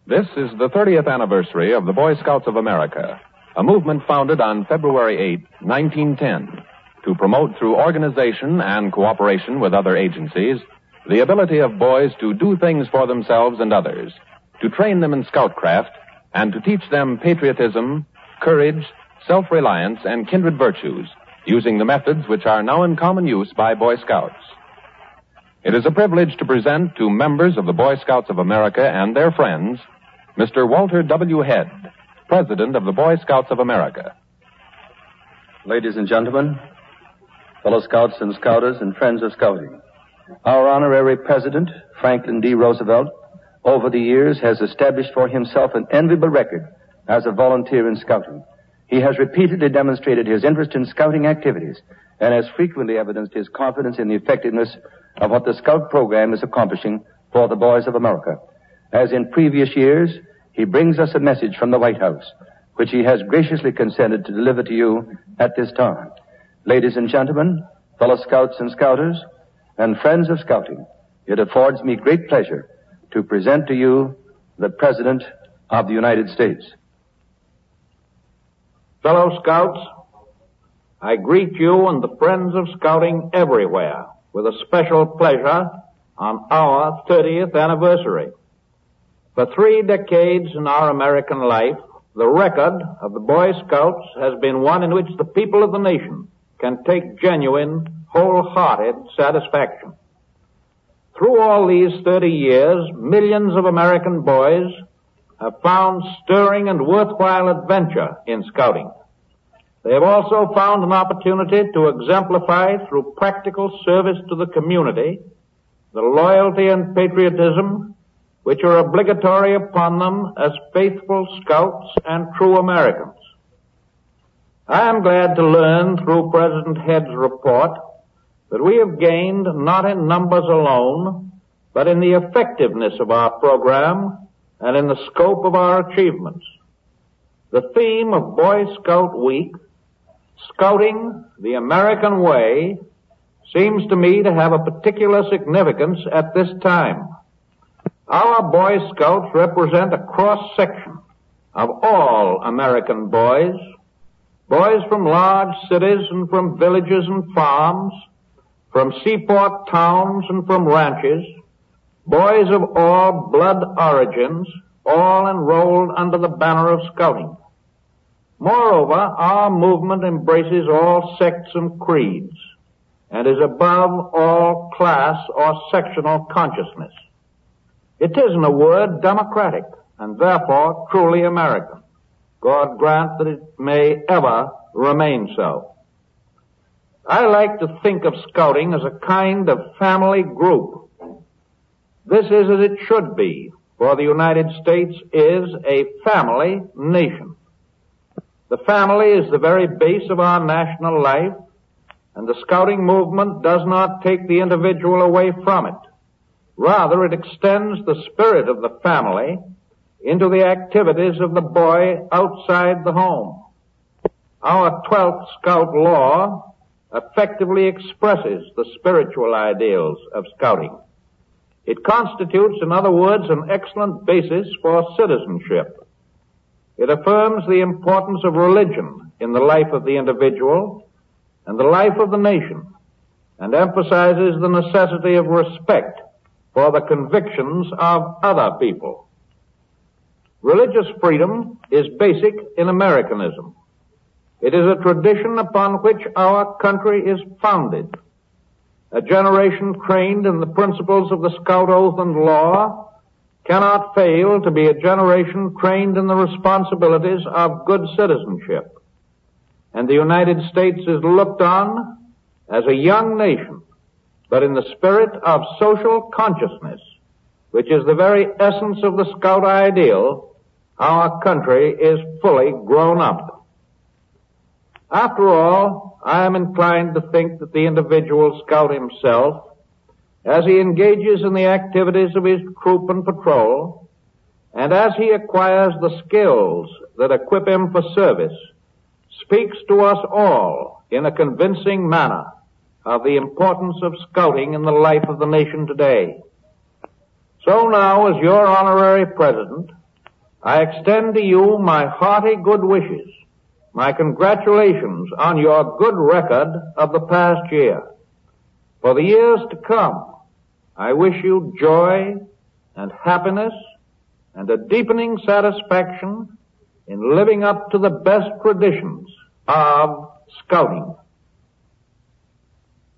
This is the 30th anniversary of the Boy Scouts of America, a movement founded on February 8, 1910, to promote through organization and cooperation with other agencies the ability of boys to do things for themselves and others, to train them in scoutcraft, and to teach them patriotism, courage, self-reliance, and kindred virtues, using the methods which are now in common use by Boy Scouts. It is a privilege to present to members of the Boy Scouts of America and their friends, Mr. Walter W. Head, President of the Boy Scouts of America. Ladies and gentlemen, fellow Scouts and Scouters and friends of Scouting, our honorary President, Franklin D. Roosevelt, over the years has established for himself an enviable record as a volunteer in Scouting. He has repeatedly demonstrated his interest in Scouting activities and has frequently evidenced his confidence in the effectiveness of what the Scout program is accomplishing for the boys of America. As in previous years, he brings us a message from the White House, which he has graciously consented to deliver to you at this time. Ladies and gentlemen, fellow Scouts and Scouters, and friends of Scouting, it affords me great pleasure to present to you the President of the United States. Fellow Scouts, I greet you and the friends of Scouting everywhere with a special pleasure on our 30th anniversary. For 3 decades in our American life, the record of the Boy Scouts has been one in which the people of the nation can take genuine, wholehearted satisfaction. Through all these 30 years, millions of American boys have found stirring and worthwhile adventure in Scouting. They have also found an opportunity to exemplify through practical service to the community the loyalty and patriotism which are obligatory upon them as faithful Scouts and true Americans. I am glad to learn through President Head's report that we have gained not in numbers alone, but in the effectiveness of our program and in the scope of our achievements. The theme of Boy Scout Week, Scouting the American Way, seems to me to have a particular significance at this time. Our Boy Scouts represent a cross-section of all American boys, boys from large cities and from villages and farms, from seaport towns and from ranches, boys of all blood origins, all enrolled under the banner of Scouting. Moreover, our movement embraces all sects and creeds and is above all class or sectional consciousness. It is, in a word, democratic and therefore truly American. God grant that it may ever remain so. I like to think of Scouting as a kind of family group. This is as it should be, for the United States is a family nation. The family is the very base of our national life, and the Scouting movement does not take the individual away from it. Rather, it extends the spirit of the family into the activities of the boy outside the home. Our 12th Scout Law effectively expresses the spiritual ideals of Scouting. It constitutes, in other words, an excellent basis for citizenship. It affirms the importance of religion in the life of the individual and the life of the nation, and emphasizes the necessity of respect for the convictions of other people. Religious freedom is basic in Americanism. It is a tradition upon which our country is founded. A generation trained in the principles of the Scout Oath and Law cannot fail to be a generation trained in the responsibilities of good citizenship. And the United States is looked on as a young nation, but in the spirit of social consciousness, which is the very essence of the Scout ideal, our country is fully grown up. After all, I am inclined to think that the individual Scout himself, as he engages in the activities of his troop and patrol, and as he acquires the skills that equip him for service, speaks to us all in a convincing manner of the importance of Scouting in the life of the nation today. So now, as your honorary president, I extend to you my hearty good wishes, my congratulations on your good record of the past year. For the years to come, I wish you joy and happiness and a deepening satisfaction in living up to the best traditions of Scouting.